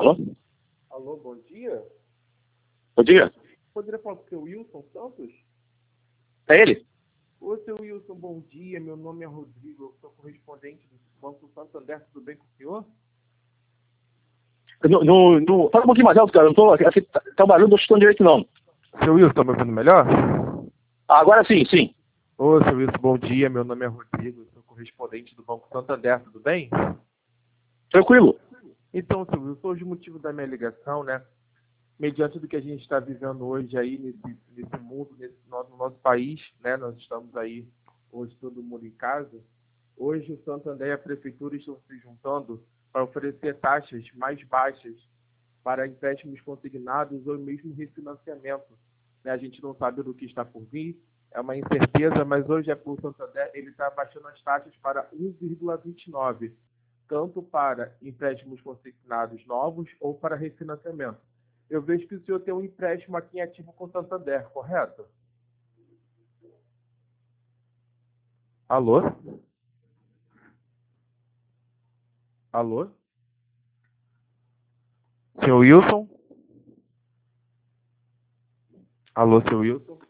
Alô? Alô, bom dia. Bom dia. Poderia falar com o seu Wilson Santos? É ele? Ô, seu Wilson, bom dia. Meu nome é Rodrigo, eu sou correspondente do Banco Santander. Tudo bem com o senhor? Fala um pouquinho mais alto, cara. Não tô, aqui tá um barulho, não tô escutando direito, não. Seu Wilson, tá me ouvindo melhor? Agora sim, sim. Ô, seu Wilson, bom dia. Meu nome é Rodrigo, eu sou correspondente do Banco Santander. Tudo bem? Tranquilo. Então, seu Wilson, hoje o motivo da minha ligação, né? Mediante do que a gente está vivendo hoje aí nesse mundo, no nosso país, né? Nós estamos aí hoje todo mundo em casa. Hoje o Santander e a Prefeitura estão se juntando para oferecer taxas mais baixas para empréstimos consignados ou mesmo refinanciamento. Né? A gente não sabe do que está por vir, é uma incerteza, mas hoje o Santander ele está abaixando as taxas para 1,29, tanto para empréstimos consignados novos ou para refinanciamento. Eu vejo que o senhor tem um empréstimo aqui em ativo com o Santander, correto? Alô? Alô? Seu Wilson? Alô, seu Wilson?